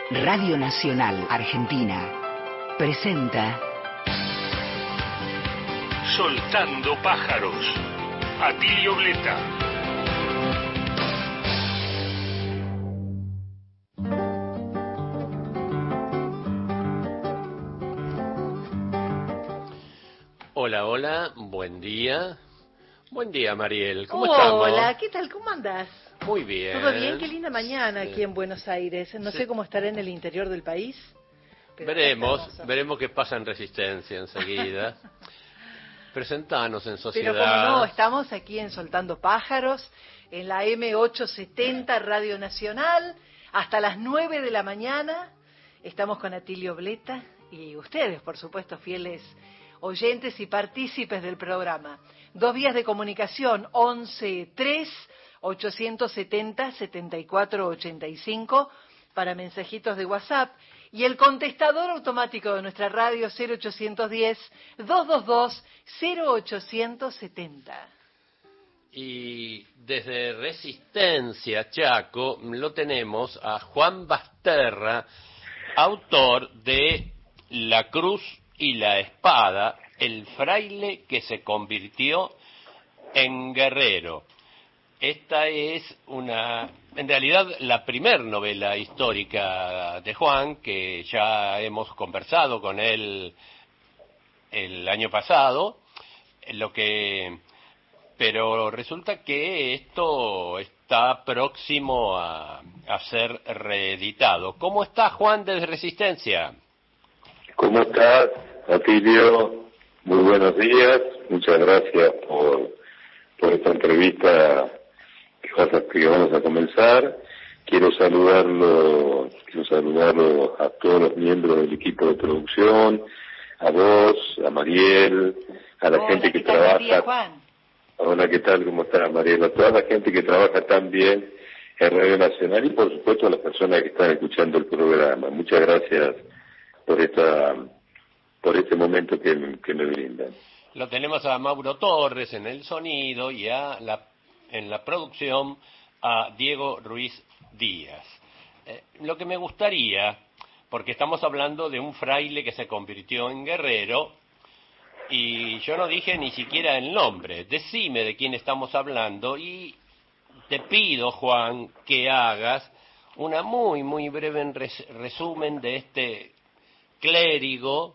Radio Nacional Argentina presenta Soltando pájaros. Atilio Bleta. Hola, hola, buen día. Buen día, Mariel. ¿Cómo estamos? Hola, ¿qué tal? ¿Cómo andás? Muy bien. ¿Todo bien? Qué linda mañana aquí en Buenos Aires. No sé cómo estará en el interior del país. Veremos qué pasa en Resistencia enseguida. Presentanos en Sociedad. Pero como no, estamos aquí en Soltando Pájaros, en la M870 Radio Nacional, hasta las 9 de la mañana. Estamos con Atilio Bleta y ustedes, por supuesto, fieles oyentes y partícipes del programa. 2 vías de comunicación, 11-3-870-7485 para mensajitos de WhatsApp y el contestador automático de nuestra radio 0810-222-0870. Y desde Resistencia, Chaco, lo tenemos a Juan Basterra, autor de La Cruz y la Espada, el fraile que se convirtió en guerrero. Esta es en realidad la primer novela histórica de Juan, que ya hemos conversado con él el año pasado, pero resulta que esto está próximo a ser reeditado. ¿Cómo está Juan desde Resistencia? ¿Cómo estás, Atilio? Muy buenos días. Muchas gracias por esta entrevista que vamos a comenzar. Quiero saludarlo a todos los miembros del equipo de producción, a vos, a Mariel, a la gente que trabaja. Juan. Hola, ¿qué tal? ¿Cómo está, Mariel? A toda la gente que trabaja tan bien en Radio Nacional y, por supuesto, a las personas que están escuchando el programa. Muchas gracias por este momento que me brindan. Lo tenemos a Mauro Torres en el sonido y en la producción a Diego Ruiz Díaz. Lo que me gustaría, porque estamos hablando de un fraile que se convirtió en guerrero, y yo no dije ni siquiera el nombre. Decime de quién estamos hablando y te pido, Juan, que hagas una muy, muy breve resumen de este clérigo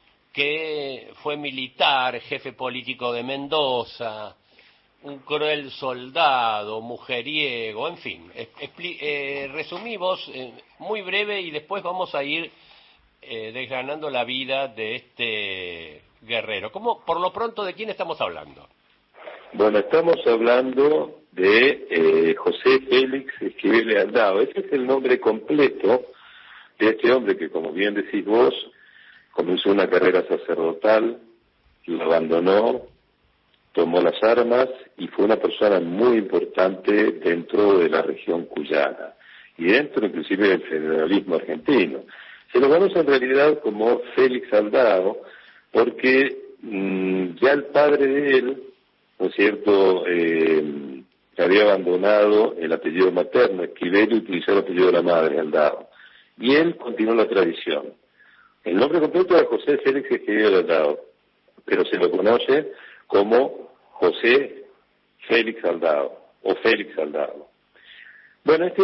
que fue militar, jefe político de Mendoza, un cruel soldado, mujeriego, en fin. Resumí vos muy breve y después vamos a ir desgranando la vida de este guerrero. Por lo pronto, ¿de quién estamos hablando? Bueno, estamos hablando de José Félix Esquivel Aldao. Ese es el nombre completo de este hombre que, como bien decís vos, comenzó una carrera sacerdotal, la abandonó, tomó las armas y fue una persona muy importante dentro de la región cuyana y dentro inclusive del federalismo argentino. Se lo conoce en realidad como Félix Aldao porque ya el padre de él, ¿no es cierto?, había abandonado el apellido materno, Esquivel, y utilizó el apellido de la madre, Aldao. Y él continuó la tradición. El nombre completo es José Félix Esquivel Aldao, pero se lo conoce como José Félix Aldao, o Félix Aldao. Bueno, este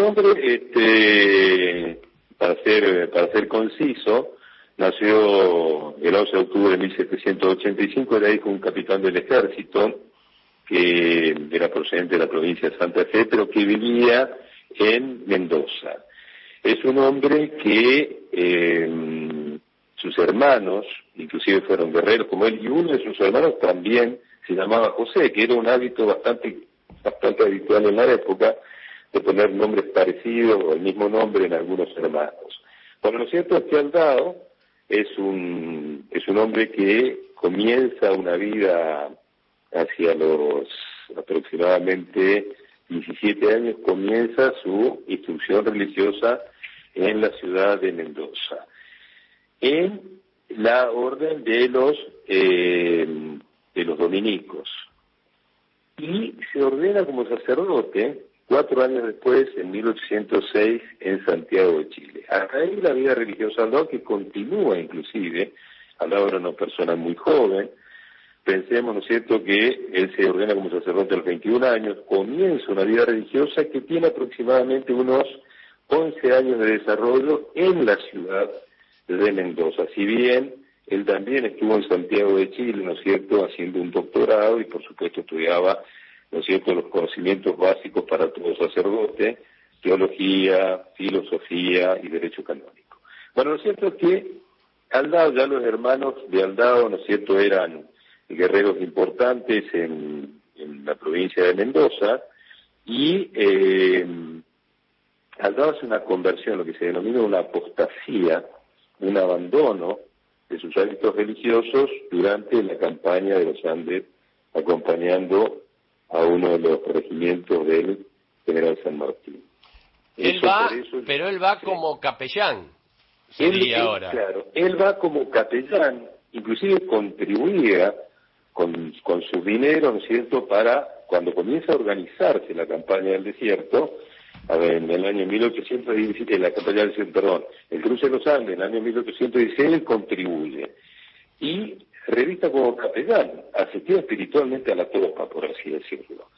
hombre, para ser conciso, nació el 11 de octubre de 1785, era hijo de un capitán del ejército, que era procedente de la provincia de Santa Fe, pero que vivía en Mendoza. Es un hombre que sus hermanos, inclusive fueron guerreros como él, y uno de sus hermanos también se llamaba José, que era un hábito bastante habitual en la época, de poner nombres parecidos o el mismo nombre en algunos hermanos. Bueno, lo cierto es que Aldao es un hombre que comienza una vida hacia los aproximadamente 17 años, comienza su instrucción religiosa en la ciudad de Mendoza, en la orden de los dominicos, y se ordena como sacerdote 4 años después, en 1806, en Santiago de Chile. Hasta ahí la vida religiosa de Aldao, que continúa inclusive. Aldao era una persona muy joven. Pensemos, ¿no es cierto?, que él se ordena como sacerdote a los 21 años, comienza una vida religiosa que tiene aproximadamente unos 11 años de desarrollo en la ciudad de Mendoza. Si bien él también estuvo en Santiago de Chile, ¿no es cierto?, haciendo un doctorado y por supuesto estudiaba, ¿no es cierto?, los conocimientos básicos para todo sacerdote, teología, filosofía y derecho canónico. Bueno, lo cierto es que Aldao, ya los hermanos de Aldao, ¿no es cierto?, eran guerreros importantes en la provincia de Mendoza, y Aldao hace una conversión, lo que se denomina una apostasía, un abandono de sus hábitos religiosos durante la campaña de los Andes, acompañando a uno de los regimientos del general San Martín. Pero él va como capellán, sería ahora. Claro, él va como capellán, inclusive contribuía con sus dineros, ¿no es cierto?, para cuando comienza a organizarse la campaña del desierto, a ver, en el año 1817, la campaña del desierto, perdón, el cruce de los Andes, en el año 1816, él contribuye. Y revista como capellán, asistió espiritualmente a la tropa, por así decirlo.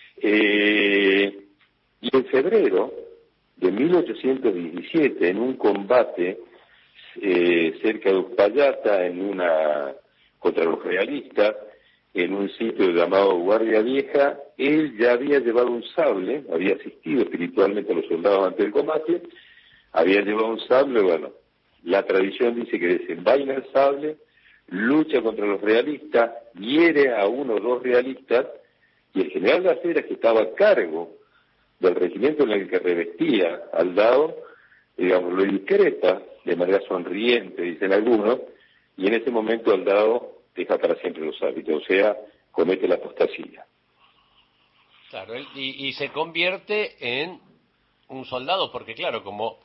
Y en febrero de 1817, en un combate cerca de Uspallata, contra los realistas, en un sitio llamado Guardia Vieja, él ya había llevado un sable, había asistido espiritualmente a los soldados antes del combate, había llevado un sable, bueno, la tradición dice que desenvaina el sable, lucha contra los realistas, hiere a uno o dos realistas, y el general de Aceras, que estaba a cargo del regimiento en el que revestía Aldao, digamos, lo increpa de manera sonriente, dicen algunos, y en ese momento Aldao deja para siempre los hábitos, o sea, comete la apostasía. Claro, y se convierte en un soldado, porque claro, como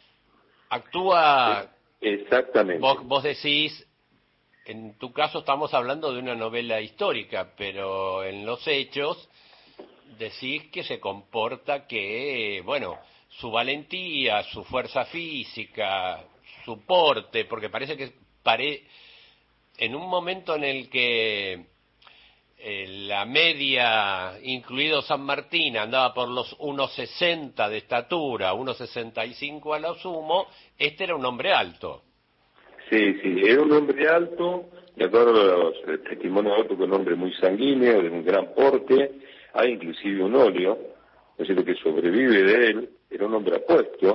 actúa... Exactamente. Vos decís, en tu caso estamos hablando de una novela histórica, pero en los hechos decís que se comporta que, bueno, su valentía, su fuerza física, su porte, porque parece que en un momento en el que la media, incluido San Martín, andaba por los 1,60 de estatura, 1,65 a lo sumo, este era un hombre alto. Sí, era un hombre alto, de acuerdo a los testimonios de otro, que un hombre muy sanguíneo, de un gran porte, hay inclusive un óleo, no sé lo que sobrevive de él, era un hombre apuesto,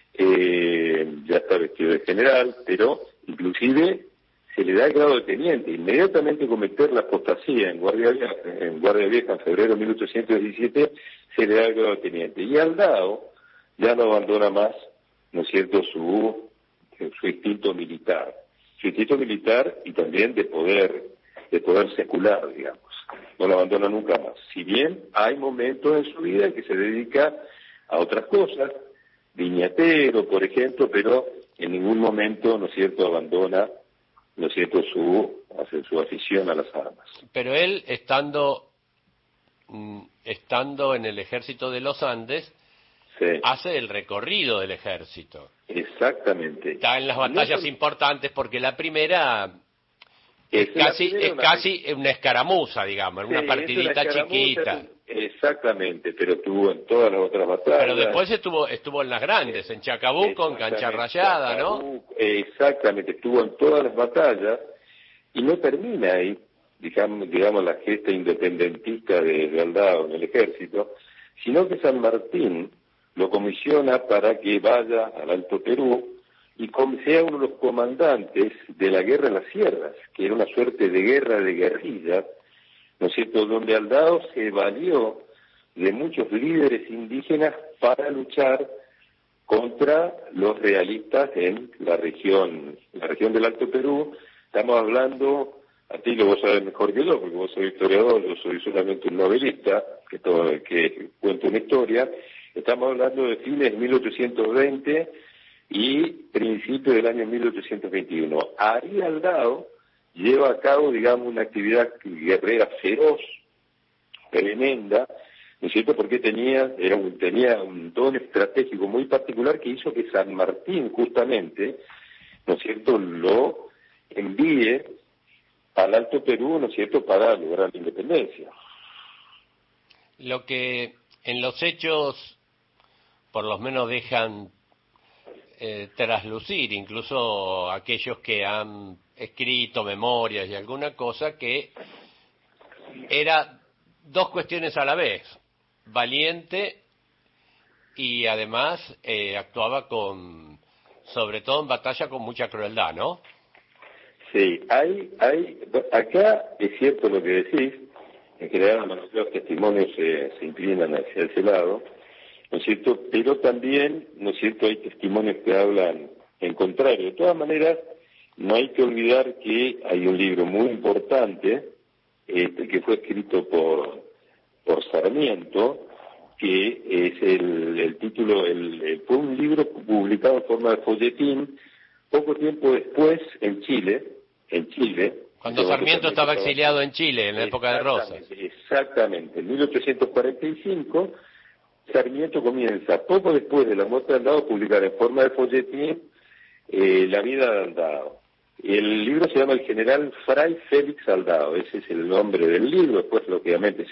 ya está vestido de general, pero inclusive se le da el grado de teniente. Inmediatamente cometer la apostasía en Guardia Vieja en febrero de 1817, se le da el grado de teniente. Y Aldao ya no abandona más, ¿no es cierto?, su instinto militar. Su instinto militar y también de poder secular, digamos. No lo abandona nunca más. Si bien hay momentos en su vida en que se dedica a otras cosas, viñatero, por ejemplo, pero en ningún momento, ¿no es cierto?, abandona, ¿no es cierto?, su afición a las armas. Pero él, estando en el ejército de los Andes, sí, hace el recorrido del ejército. Exactamente. Está en las batallas importantes, porque la primera es casi una escaramuza, digamos, sí, una partidita chiquita. Exactamente, pero estuvo en todas las otras batallas. Pero después estuvo en las grandes, en Chacabuco, en Cancha Rayada, ¿no? Exactamente, estuvo en todas las batallas y no termina ahí, digamos la gesta independentista de Aldao en el ejército, sino que San Martín lo comisiona para que vaya al Alto Perú y sea uno de los comandantes de la guerra en las sierras, que era una suerte de guerra de guerrillas, ¿no es cierto?, donde Aldao se valió de muchos líderes indígenas para luchar contra los realistas en la región del Alto Perú. Estamos hablando, a ti lo vos sabés mejor que yo, porque vos sos historiador, yo soy solamente un novelista que cuenta una historia. Estamos hablando de fines de 1820 y principios del año 1821. Ahí Aldao lleva a cabo, digamos, una actividad guerrera feroz, tremenda, ¿no es cierto? Porque tenía un don estratégico muy particular que hizo que San Martín, justamente, ¿no es cierto?, lo envíe al Alto Perú, ¿no es cierto?, para lograr la independencia. Lo que en los hechos, por lo menos, dejan traslucir, incluso aquellos que han escrito memorias y alguna cosa, que era dos cuestiones a la vez: valiente y además actuaba sobre todo en batalla, con mucha crueldad, ¿no? Sí, acá es cierto lo que decís. En general los testimonios se inclinan hacia ese lado, ¿no es cierto? Pero también, ¿no es cierto?, hay testimonios que hablan en contrario. De todas maneras, no hay que olvidar que hay un libro muy importante, que fue escrito por Sarmiento, que es el título, fue un libro publicado en forma de folletín poco tiempo después en Chile. Cuando Sarmiento estaba exiliado en Chile, en la época de Rosas. Exactamente, en 1845, Sarmiento comienza, poco después de la muerte de Aldao, a publicar en forma de folletín la vida de Aldao. El libro se llama El General Fray Félix Aldao, ese es el nombre del libro. Después, lógicamente,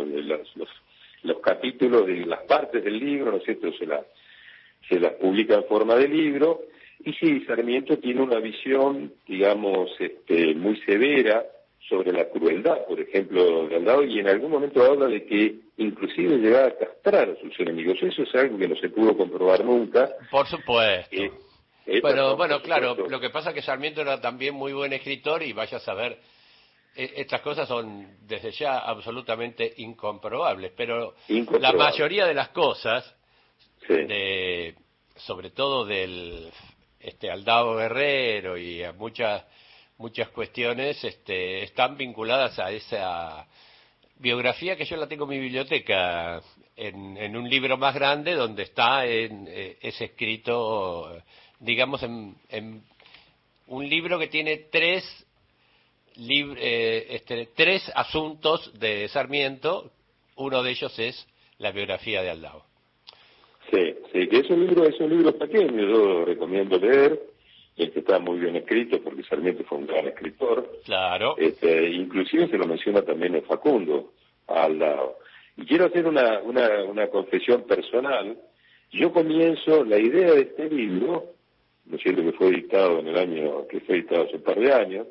los capítulos de las partes del libro, ¿no es cierto?, se las publica en forma de libro. Y sí, Sarmiento tiene una visión, digamos, muy severa sobre la crueldad, por ejemplo, de Aldao, y en algún momento habla de que inclusive llegaba a castrar a sus enemigos. Eso es algo que no se pudo comprobar nunca. Por supuesto. Pero bueno, claro, supuesto. lo que pasa es que Sarmiento era también muy buen escritor, y vaya a saber, estas cosas son desde ya absolutamente incomprobables, pero la mayoría de las cosas, sí, sobre todo del Aldao Guerrero y a muchas cuestiones, están vinculadas a esa biografía, que yo la tengo en mi biblioteca, en un libro más grande, donde es escrito, digamos, en un libro que tiene tres asuntos de Sarmiento. Uno de ellos es la biografía de Aldao. Sí, que es un libro pequeño, yo lo recomiendo leer, que está muy bien escrito, porque Sarmiento fue un gran escritor. Claro. Inclusive se lo menciona también en Facundo, Aldao. Y quiero hacer una confesión personal. Yo comienzo, la idea de este libro, ¿no es cierto?, que fue editado hace un par de años,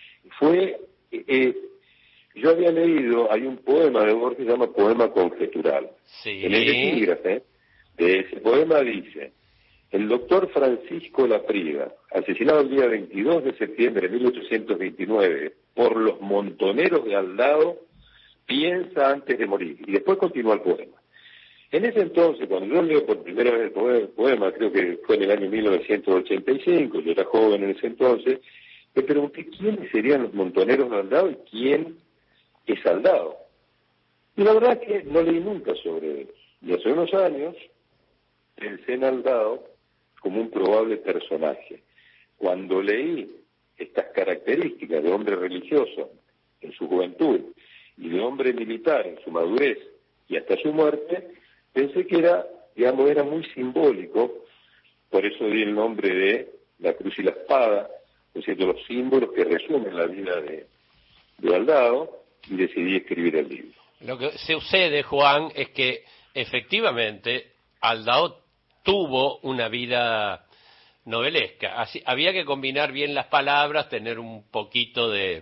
yo había leído, hay un poema de Borges que se llama Poema Conjetural. Sí. En el epígrafe de ese poema dice: el doctor Francisco Lapriga, asesinado el día 22 de septiembre de 1829 por los montoneros de Aldao, piensa antes de morir. Y después continúa el poema. En ese entonces, cuando yo leo por primera vez el poema, creo que fue en el año 1985, yo era joven en ese entonces, me pregunté quiénes serían los montoneros de Aldao y quién es Aldao. Y la verdad es que no leí nunca sobre ellos. Y hace unos años pensé en Aldao como un probable personaje. Cuando leí estas características de hombre religioso en su juventud y de hombre militar en su madurez y hasta su muerte, pensé que era muy simbólico. Por eso di el nombre de la cruz y la espada, es decir, los símbolos que resumen la vida de Aldao, y decidí escribir el libro. Lo que sucede, Juan, es que efectivamente Aldao tuvo una vida novelesca. Había que combinar bien las palabras, tener un poquito de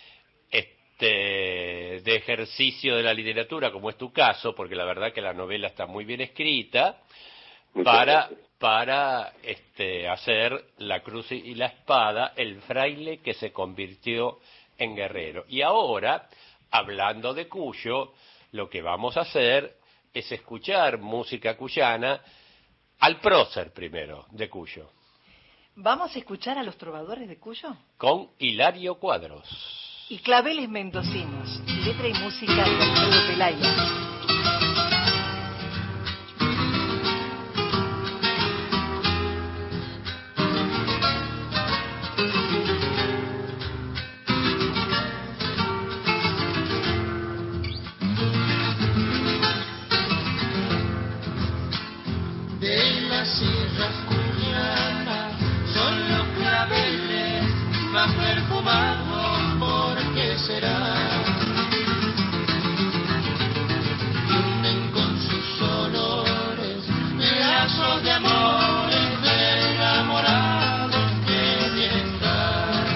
ejercicio de la literatura, como es tu caso, porque la verdad que la novela está muy bien escrita, para hacer la cruz y la espada, el fraile que se convirtió en guerrero. Y ahora, hablando de Cuyo, lo que vamos a hacer es escuchar música cuyana, al prócer primero de Cuyo. ¿Vamos a escuchar a los trovadores de Cuyo? Con Hilario Cuadros. Y claveles mendocinos, letra y música de Alfredo Pelaya. las sierras cuyanas son los claveles más perfumados, ¿por qué será? Unen con sus olores lazos de amores de enamorados que bien dan.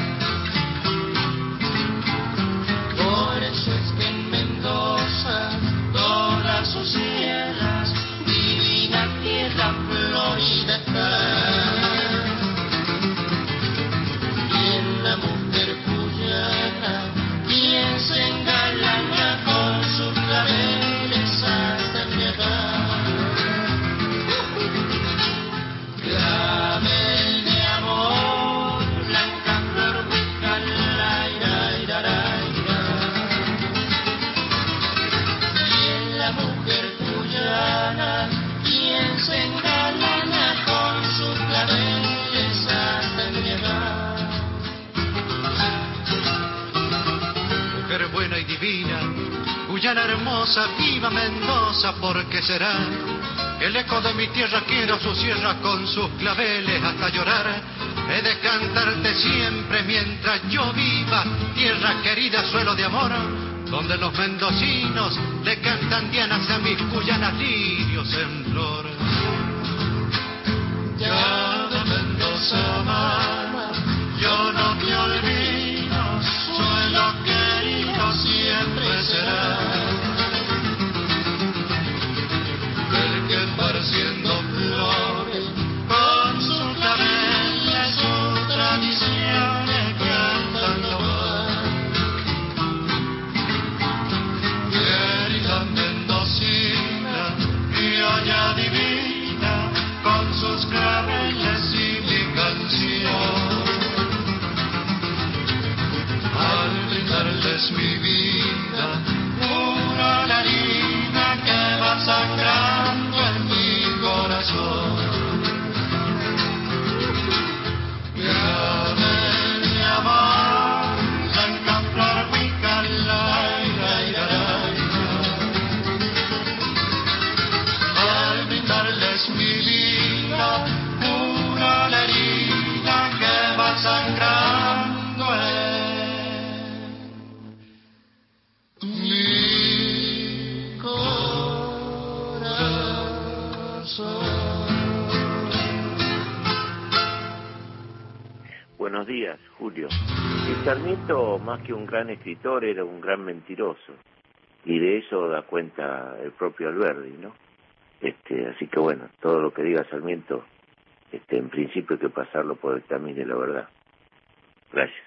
Por eso es que en Mendoza todas sus sierras, divina tierra florida está. Y en la mujer cuyana, quien se engalana con sus claveles hasta llegar. Clavel de amor, blanca flor busca la ira, ira, ira. Y en la mujer cuyana, quien se engalana con sus claveles hasta llegar. Mujer buena y divina, cuyana hermosa, viva Mendoza, ¿por qué será? El eco de mi tierra quiero su sierra con sus claveles hasta llorar. He de cantarte siempre mientras yo viva, tierra querida, suelo de amor, donde los mendocinos le cantan dianas a mis cuyanas lirios en flor. Ya de Mendoza amada, yo no te olvido, suelo querido siempre será. El que esparciendo flores con sus claveles, sus tradiciones cantando va. Querida mendocina, criolla divina, con sus claveles y mi canción. Al brindarles mi vida, una harina que va sangrando en mi corazón. Llame mi amor, blanca flor, mi cala, ira, ira, ira. Al brindarles mi vida, una herida que va sangrando en mi corazón. Buenos días, Julio. Y Sarmiento, más que un gran escritor, era un gran mentiroso. Y de eso da cuenta el propio Alberdi, ¿no? Así que bueno, todo lo que diga Sarmiento, en principio hay que pasarlo por el camino de la verdad. Gracias.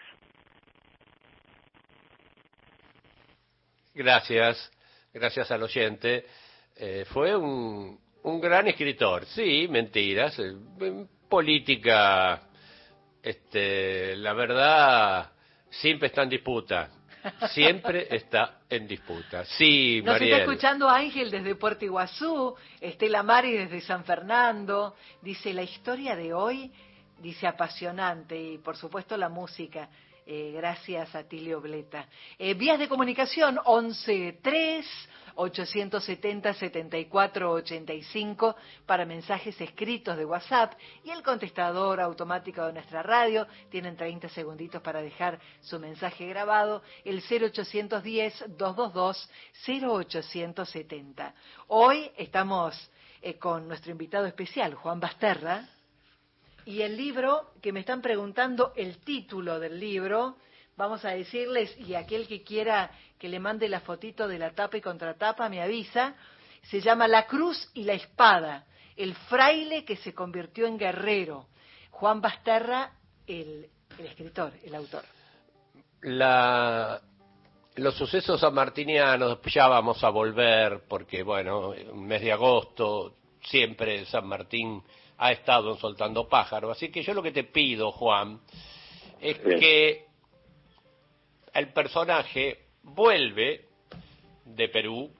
Gracias al oyente. Fue un gran escritor, sí, mentiras. Política, la verdad, siempre está en disputa. Siempre está en disputa. Sí, Nos Mariel. está escuchando Ángel desde Puerto Iguazú, Estela Mari desde San Fernando. Dice, la historia de hoy, dice, apasionante, y por supuesto la música. Gracias a Tilio Bleta. Vías de comunicación 11-3-870-7485 para mensajes escritos de WhatsApp y el contestador automático de nuestra radio. Tienen 30 segunditos para dejar su mensaje grabado, el 0810-222-0870. Hoy estamos con nuestro invitado especial, Juan Basterra. Y el libro, que me están preguntando el título del libro, vamos a decirles, y aquel que quiera que le mande la fotito de la tapa y contratapa me avisa, se llama La Cruz y la Espada, el fraile que se convirtió en guerrero. Juan Basterra, el escritor, el autor. Los sucesos sanmartinianos, ya vamos a volver, porque bueno, un mes de agosto, siempre San Martín ha estado en Soltando Pájaros, así que yo lo que te pido, Juan, es que el personaje vuelve de Perú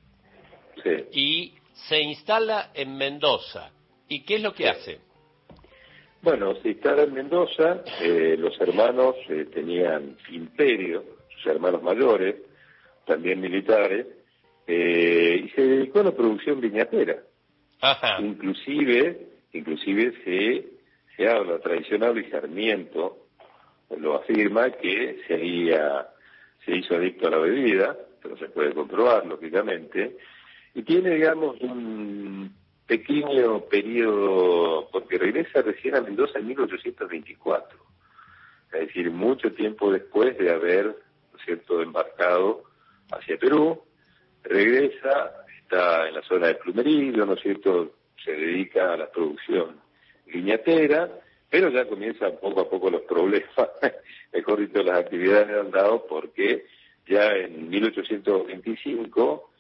y se instala en Mendoza. ¿Y qué es lo que hace? Bueno, se instala en Mendoza, los hermanos tenían imperio, sus hermanos mayores, también militares, y se dedicó a la producción viñatera. Ajá. Inclusive inclusive se habla, tradicional y Sarmiento lo afirma, que se hizo adicto a la bebida, pero se puede comprobar, lógicamente, y tiene, digamos, un pequeño periodo, porque regresa recién a Mendoza en 1824, es decir, mucho tiempo después de haber, ¿no es cierto?, embarcado hacia Perú. Regresa, está en la zona de Plumerillo, ¿no es cierto?, se dedica a la producción viñatera, pero ya comienzan poco a poco los problemas, mejor dicho, las actividades de Aldao, porque ya en 1825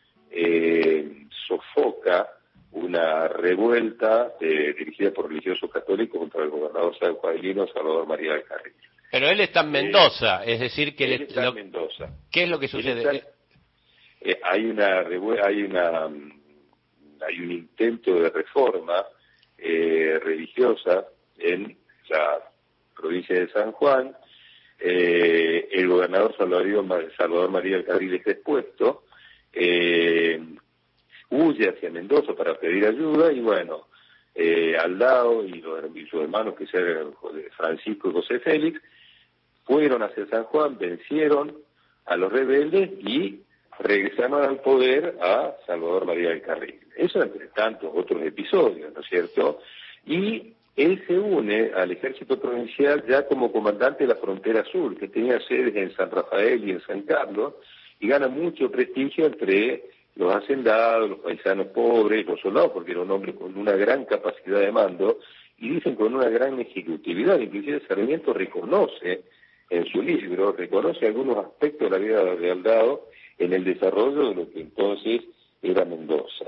sofoca una revuelta dirigida por religiosos católicos contra el gobernador sanjuanino Salvador María del Carril. Pero él está en Mendoza, es decir, que él está en Mendoza. ¿Qué es lo que sucede? Hay un intento de reforma religiosa en la provincia de San Juan. El gobernador Salvador María del Carril es depuesto, huye hacia Mendoza para pedir ayuda, y bueno, Aldao y sus hermanos, que eran Francisco y José Félix, fueron hacia San Juan, vencieron a los rebeldes y regresaron al poder a Salvador María del Carril. Eso entre tantos otros episodios, ¿no es cierto? Y él se une al ejército provincial ya como comandante de la frontera sur, que tenía sedes en San Rafael y en San Carlos, y gana mucho prestigio entre los hacendados, los paisanos pobres, los soldados, porque era un hombre con una gran capacidad de mando, y dicen con una gran ejecutividad. Inclusive Sarmiento reconoce en su libro, reconoce algunos aspectos de la vida de Aldao en el desarrollo de lo que entonces era Mendoza.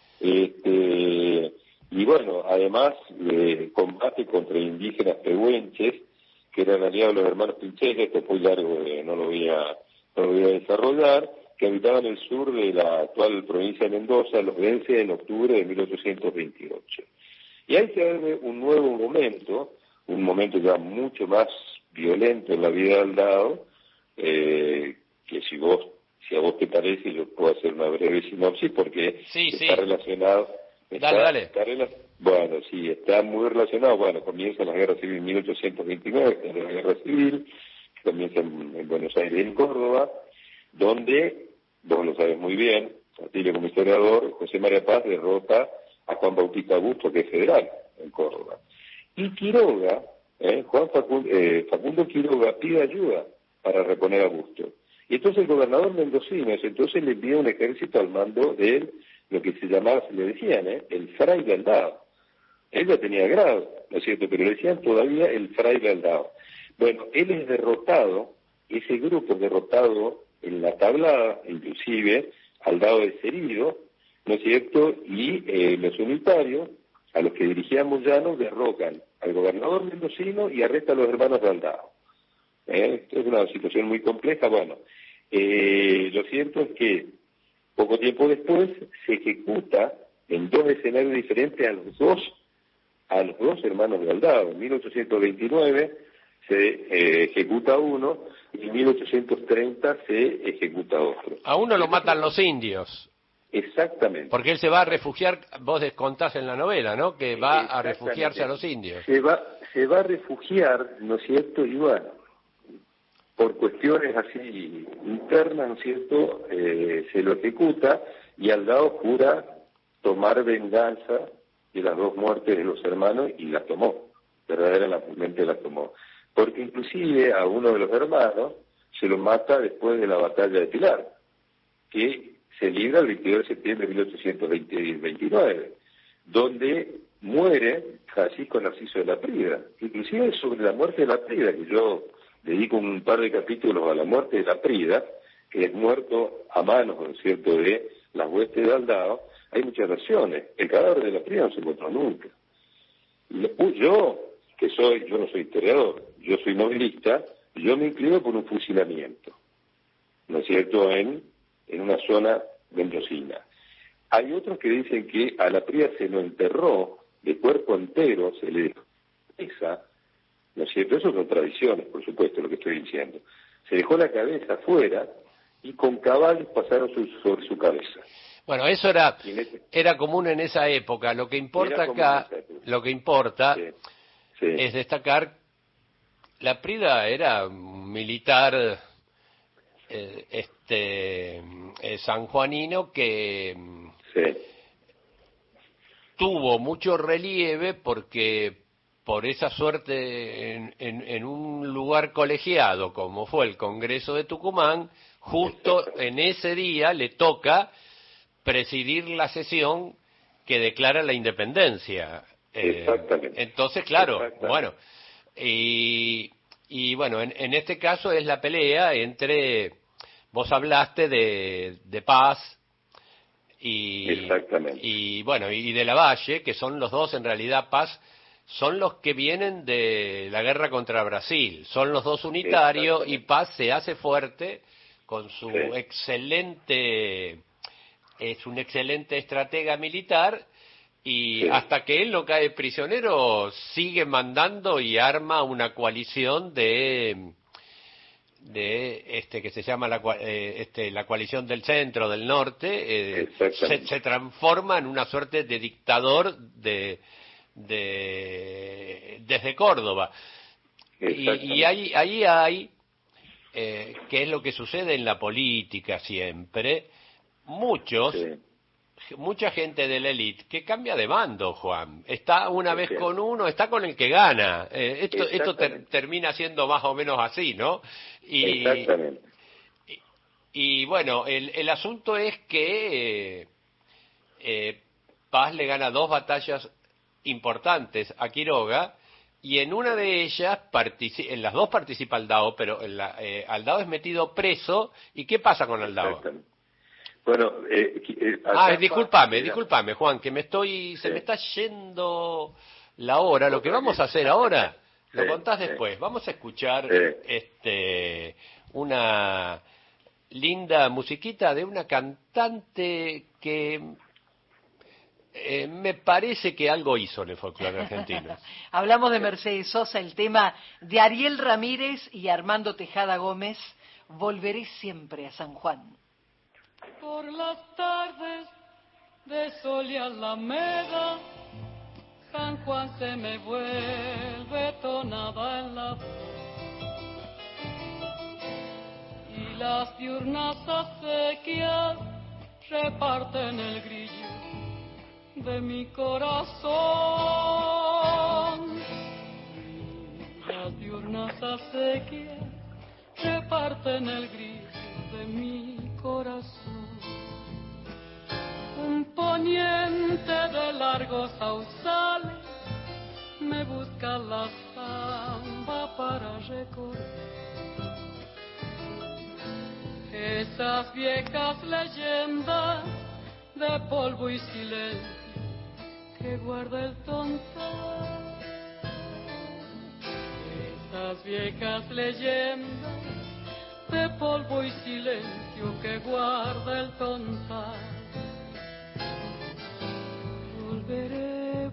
Y bueno, además combate contra indígenas pehuenches, que eran aliados de los hermanos Pincheles, esto es muy largo, no lo voy a desarrollar, que habitaban el sur de la actual provincia de Mendoza, los vence en octubre de 1828. Y ahí se abre un nuevo momento, un momento ya mucho más violento en la vida de Aldao, que si a vos te parece, yo puedo hacer una breve sinopsis, porque está relacionado. Dale. Bueno, sí, está muy relacionado. Bueno, comienza la Guerra Civil en 1829, que es la Guerra Civil, que comienza en Buenos Aires y en Córdoba, donde, vos lo sabes muy bien, Atilio como historiador, José María Paz derrota a Juan Bautista Augusto, que es federal en Córdoba. Y Quiroga, Facundo Quiroga pide ayuda para reponer a Augusto. Y entonces el gobernador mendocino, entonces le envía un ejército al mando de lo que se le decían, el fraile Aldao. Él ya tenía grado, ¿no es cierto?, pero le decían todavía el fraile Aldao. Bueno, él es derrotado, ese grupo es derrotado en la tablada, inclusive Aldao es herido, ¿no es cierto?, y los unitarios, a los que dirigía Moyano, derrocan al gobernador mendocino y arrestan a los hermanos de Aldao. Esto es una situación muy compleja. Bueno, lo cierto es que poco tiempo después se ejecuta en dos escenarios diferentes a los dos hermanos de Aldao. En 1829 se ejecuta uno y en 1830 se ejecuta otro. A uno lo matan los indios. Exactamente. Porque él se va a refugiar, vos descontás en la novela, ¿no?, que va a refugiarse a los indios. Se va a refugiar, ¿no es cierto?, y bueno, por cuestiones así internas, ¿no es cierto?, se lo ejecuta, y Aldao jura tomar venganza de las dos muertes de los hermanos, y las tomó, verdaderamente las tomó. Porque inclusive a uno de los hermanos se lo mata después de la batalla de Pilar, que se libra el 22 de septiembre de 1829, donde muere Francisco Narciso de la Prida. Inclusive sobre la muerte de la Prida, que yo dedico un par de capítulos a la muerte de la Prida, que es muerto a manos, ¿no es cierto?, de las huestes de Aldao, hay muchas versiones. El cadáver de la Prida no se encontró nunca. Yo no soy historiador, yo soy novelista, yo me inclino por un fusilamiento, ¿no es cierto?, en una zona mendocina. Hay otros que dicen que a la Prida se lo enterró de cuerpo entero, se le dejó esa, ¿no es cierto? Eso son tradiciones, por supuesto, lo que estoy diciendo. Se dejó la cabeza afuera y con caballos pasaron sobre su cabeza. Bueno, eso era común en esa época. Lo que importa acá, lo que importa es destacar, la Prida era un militar sanjuanino que tuvo mucho relieve porque por esa suerte en un lugar colegiado como fue el Congreso de Tucumán, justo en ese día le toca presidir la sesión que declara la independencia. Exactamente. Entonces, claro, bueno, y bueno, en este caso es la pelea entre, vos hablaste de Paz y bueno, y de Lavalle, que son los dos, en realidad Paz son los que vienen de la guerra contra Brasil, son los dos unitarios, y Paz se hace fuerte con su es un excelente estratega militar, y hasta que él no cae prisionero sigue mandando y arma una coalición que se llama la coalición del centro, del norte, se transforma en una suerte de dictador desde Córdoba. Y ahí hay que es lo que sucede en la política siempre, mucha gente de la élite que cambia de bando, Juan. Está una vez con uno, está con el que gana. Esto termina siendo más o menos así, ¿no? Exactamente. Y bueno, el asunto es que Paz le gana 2 batallas importantes a Quiroga, y en una de ellas, en las dos participa Aldao, pero Aldao es metido preso. ¿Y qué pasa con Aldao? Bueno, discúlpame, Juan, que se me está yendo la hora. Lo que vamos a hacer ahora, lo contás después. Vamos a escuchar una linda musiquita de una cantante que me parece que algo hizo en el folclore argentino. Hablamos de Mercedes Sosa, el tema de Ariel Ramírez y Armando Tejada Gómez, Volveré siempre a San Juan. Por las tardes de sol y alameda, San Juan se me vuelve tonada en la voz, y las diurnas acequias reparten el grillo de mi corazón. Las diurnas acequias reparten el grillo de mi corazón. Un poniente de largos sausales me busca la samba para recordar esas viejas leyendas de polvo y silencio que guarda el tontal. Esas viejas leyendas de polvo y silencio que guarda el tontal. Volveré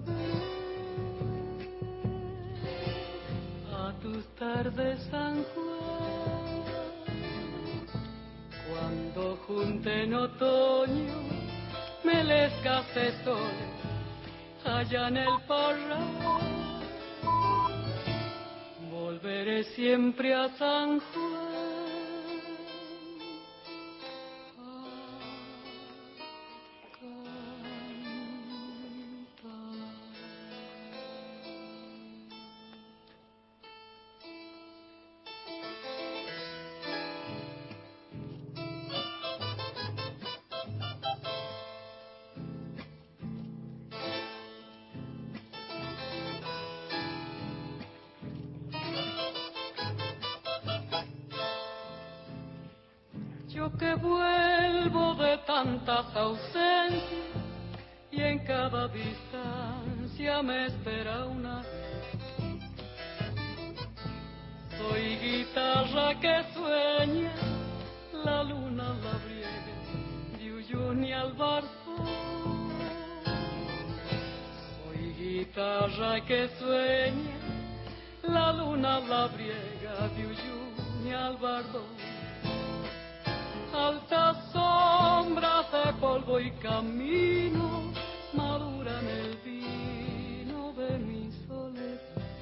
a tus tardes, San Juan, cuando junte en otoño melescas de sol allá en el parral. Volveré siempre a San Juan. Yo que vuelvo de tantas ausencias y en cada distancia me espera una. Soy guitarra que sueña, la luna labriega de Uyuni al Barzón. Soy guitarra que sueña, la luna labriega de Uyuni al Barzón. Altas sombras de polvo y camino, madura en el vino de mi soledad.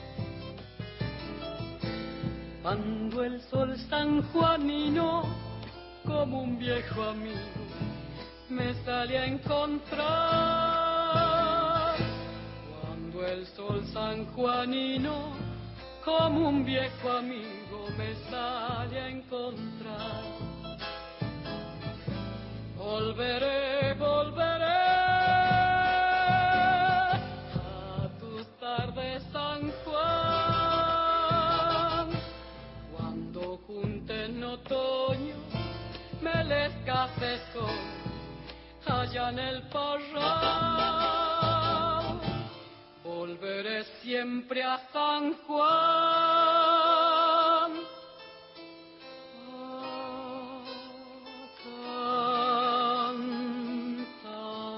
Cuando el sol sanjuanino, como un viejo amigo, me sale a encontrar. Cuando el sol sanjuanino, como un viejo amigo, me sale a encontrar. Volveré, volveré a tus tardes, San Juan, cuando junte en otoño melezcas de sol allá en el parral. Volveré siempre a San Juan a cantar.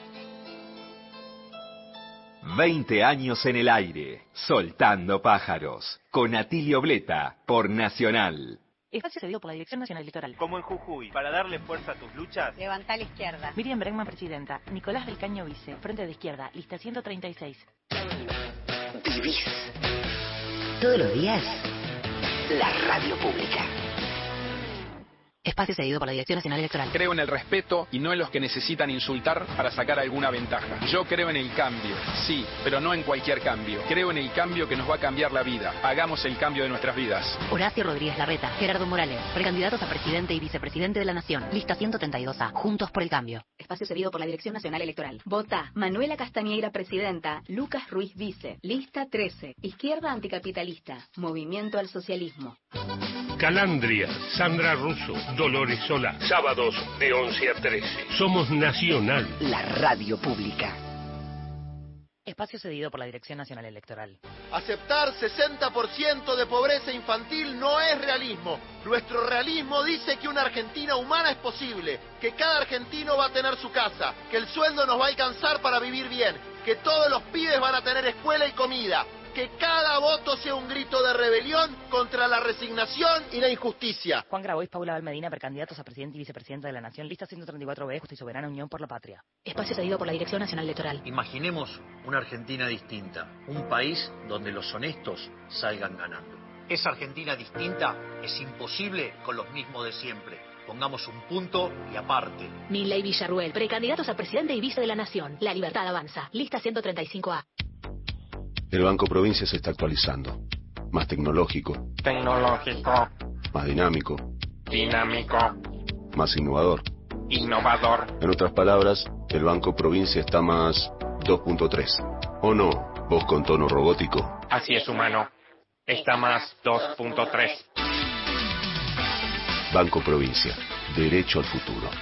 20 años en el aire, soltando pájaros, con Atilio Bleta, por Nacional. Espacio cedido por la Dirección Nacional Electoral. Como en Jujuy, para darle fuerza a tus luchas. Levantá la izquierda. Miriam Bregman, presidenta. Nicolás del Caño, vice. Frente de izquierda, lista 136. Vivís todos los días la radio pública. Espacio cedido por la Dirección Nacional Electoral. Creo en el respeto y no en los que necesitan insultar para sacar alguna ventaja. Yo creo en el cambio, sí, pero no en cualquier cambio. Creo en el cambio que nos va a cambiar la vida. Hagamos el cambio de nuestras vidas. Horacio Rodríguez Larreta, Gerardo Morales, precandidatos a presidente y vicepresidente de la Nación. Lista 132A, Juntos por el Cambio. Espacio cedido por la Dirección Nacional Electoral. Vota Manuela Castañeira, presidenta. Lucas Ruiz, vice. Lista 13. Izquierda anticapitalista. Movimiento al socialismo. Calandria, Sandra Russo, Dolores Solá. Sábados de 11 a 13. Somos Nacional. La radio pública. Espacio cedido por la Dirección Nacional Electoral. Aceptar 60% de pobreza infantil no es realismo. Nuestro realismo dice que una Argentina humana es posible, que cada argentino va a tener su casa, que el sueldo nos va a alcanzar para vivir bien, que todos los pibes van a tener escuela y comida, que cada voto sea un grito de rebelión contra la resignación y la injusticia. Juan Grabois, Paula Valmedina, precandidatos a presidente y vicepresidente de la Nación. Lista 134B, Justa y Soberana Unión por la Patria. Espacio cedido por la Dirección Nacional Electoral. Imaginemos una Argentina distinta, un país donde los honestos salgan ganando. Esa Argentina distinta es imposible con los mismos de siempre. Pongamos un punto y aparte. Milei Villarruel, precandidatos a presidente y vice de la Nación. La libertad avanza. Lista 135A. El Banco Provincia se está actualizando. Más tecnológico. Más dinámico. Más innovador. En otras palabras, el Banco Provincia está más 2.3. ¿O no? Vos con tono robótico. Así es, humano. Está más 2.3. Banco Provincia. Derecho al futuro.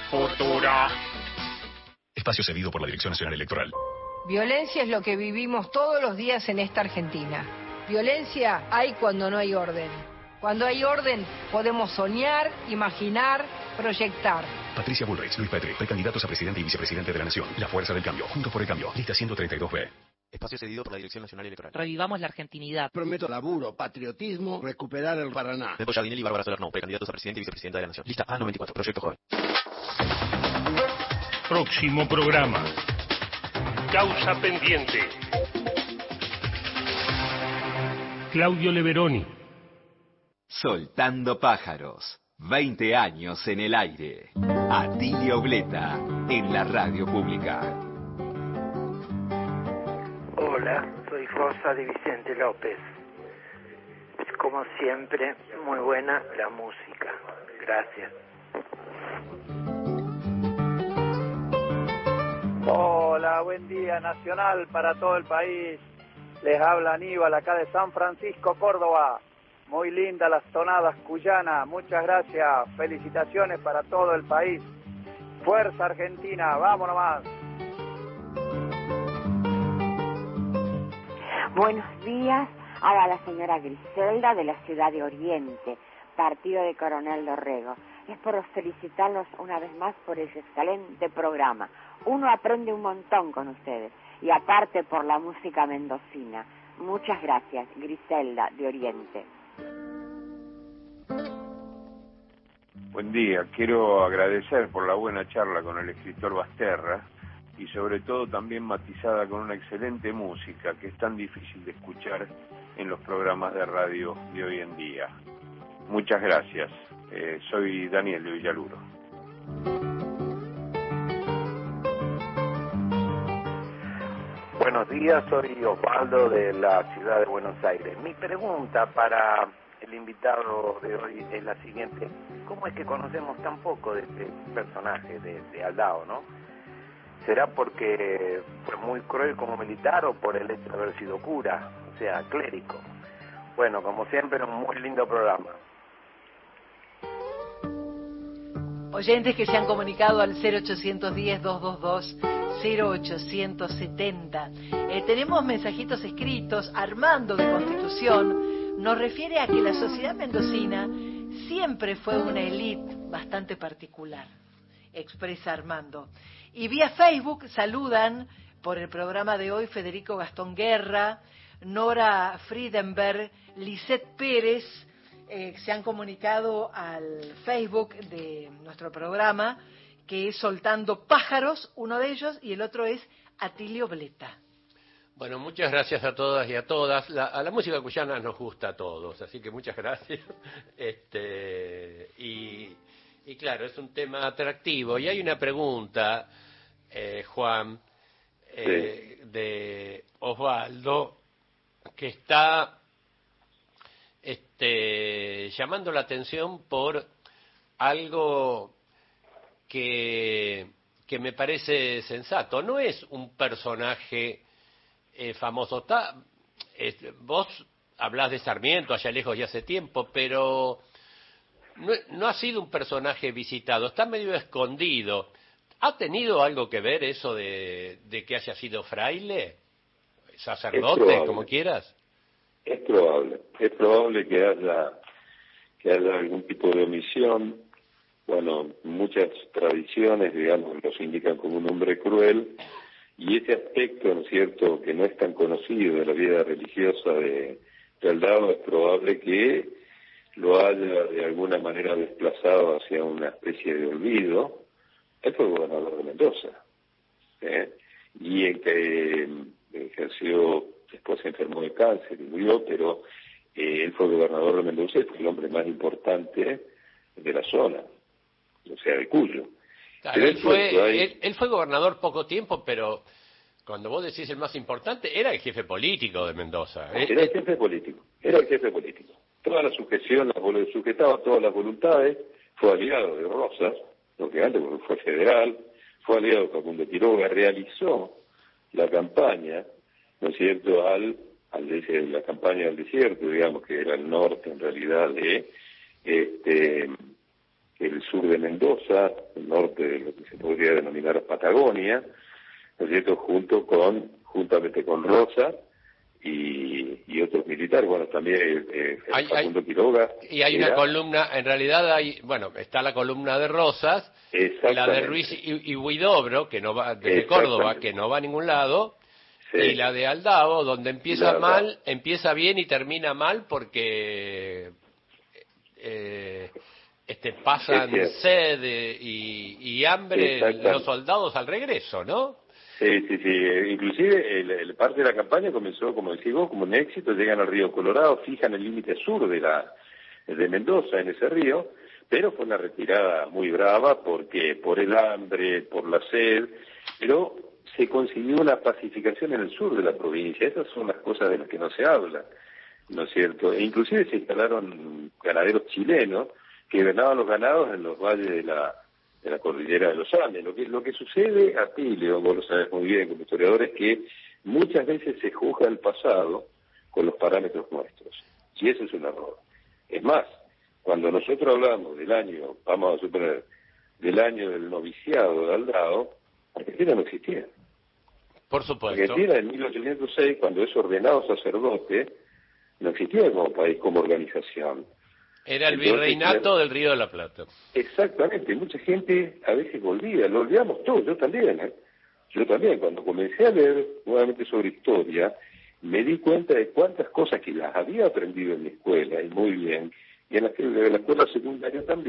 Espacio cedido por la Dirección Nacional Electoral. Violencia es lo que vivimos todos los días en esta Argentina. Violencia hay cuando no hay orden. Cuando hay orden, podemos soñar, imaginar, proyectar. Patricia Bullrich, Luis Petri, precandidatos a presidente y vicepresidente de la Nación. La Fuerza del Cambio, Juntos por el Cambio. Lista 132B. Espacio cedido por la Dirección Nacional Electoral. Revivamos la argentinidad. Prometo laburo, patriotismo, recuperar el Paraná. Beto Giardinelli y Bárbara Solerno, precandidatos a presidente y vicepresidenta de la Nación. Lista A94, Proyecto Joven. Próximo programa. Causa pendiente. Claudio Leveroni. Soltando pájaros. 20 años en el aire. Atilio Bleta, en la radio pública. Hola, soy Rosa de Vicente López. Como siempre, muy buena la música. Gracias. Hola, buen día nacional para todo el país. Les habla Aníbal acá de San Francisco, Córdoba. Muy lindas las tonadas cuyanas. Muchas gracias. Felicitaciones para todo el país. Fuerza Argentina, vamos nomás. Buenos días a la señora Griselda de la ciudad de Oriente, partido de Coronel Dorrego. Es por felicitarlos una vez más por ese excelente programa. Uno aprende un montón con ustedes y aparte por la música mendocina. Muchas gracias, Griselda de Oriente. Buen día, quiero agradecer por la buena charla con el escritor Basterra y sobre todo también matizada con una excelente música que es tan difícil de escuchar en los programas de radio de hoy en día. Muchas gracias. Soy Daniel de Villaluro. Buenos días, soy Osvaldo de la ciudad de Buenos Aires. Mi pregunta para el invitado de hoy es la siguiente: ¿cómo es que conocemos tan poco de este personaje de Aldao, no? ¿Será porque fue muy cruel como militar o por el hecho de haber sido cura, o sea, clérigo? Bueno, como siempre, un muy lindo programa. Oyentes que se han comunicado al 0810-222-0870. Tenemos mensajitos escritos. Armando de Constitución nos refiere a que la sociedad mendocina siempre fue una élite bastante particular, expresa Armando. Y vía Facebook saludan por el programa de hoy Federico Gastón Guerra, Nora Friedenberg, Lisette Pérez. Se han comunicado al Facebook de nuestro programa, que es Soltando Pájaros, uno de ellos, y el otro es Atilio Bleta. Bueno, muchas gracias a todas y a todas. A la música cuyana nos gusta a todos, así que muchas gracias. Y claro, es un tema atractivo. Y hay una pregunta, Juan, de Osvaldo, que está llamando la atención por algo que me parece sensato. No es un personaje famoso. Vos hablás de Sarmiento allá lejos y hace tiempo, pero no ha sido un personaje visitado, está medio escondido. ¿Ha tenido algo que ver eso de que haya sido fraile, sacerdote, como quieras? Es probable que haya algún tipo de omisión. Bueno, muchas tradiciones, digamos, los indican como un hombre cruel, y ese aspecto, ¿no es cierto?, que no es tan conocido de la vida religiosa de Aldao, es probable que lo haya de alguna manera desplazado hacia una especie de olvido. Él fue gobernador de Mendoza, y en que ejerció, después se enfermó de cáncer y murió, pero él fue gobernador de Mendoza y fue el hombre más importante de la zona, o sea, de Cuyo. Claro, él fue gobernador poco tiempo, pero cuando vos decís el más importante, era el jefe político de Mendoza. Era el jefe político. Toda la sujeción, sujetaba todas las voluntades, fue aliado de Rosas, lógicamente porque fue federal, fue aliado de Facundo Quiroga, realizó la campaña, ¿no es cierto?, la campaña del desierto, digamos, que era el norte en realidad de el sur de Mendoza, el norte de lo que se podría denominar Patagonia, ¿no es cierto?, juntamente con Rosa y otros militares, bueno, también Facundo Quiroga. Y hay una columna, en realidad está la columna de Rosas, la de Ruiz y Huidobro, que no va, desde Córdoba, que no va a ningún lado, y la de Aldao, donde empieza mal, empieza bien y termina mal porque pasan sed y hambre los soldados al regreso, ¿no? Sí. Inclusive parte de la campaña comenzó, como decís vos, como un éxito. Llegan al río Colorado, fijan el límite sur de Mendoza en ese río, pero fue una retirada muy brava porque por el hambre, por la sed, pero se consiguió una pacificación en el sur de la provincia. Esas son las cosas de las que no se habla, ¿no es cierto? E inclusive se instalaron ganaderos chilenos que venaban los ganados en los valles de la cordillera de los Andes. Lo que sucede, Atilio, vos lo sabés muy bien como historiador, es que muchas veces se juzga el pasado con los parámetros nuestros, y eso es un error. Es más, cuando nosotros hablamos del año, vamos a suponer, del año del noviciado de Aldao, Argentina no existía. Por supuesto. Argentina en 1806, cuando es ordenado sacerdote, no existía como país, como organización. Era el virreinato del Río de la Plata. Exactamente, mucha gente a veces olvida, lo olvidamos todos, yo también. Yo también, cuando comencé a leer nuevamente sobre historia, me di cuenta de cuántas cosas que las había aprendido en mi escuela, y muy bien, y en la escuela secundaria también,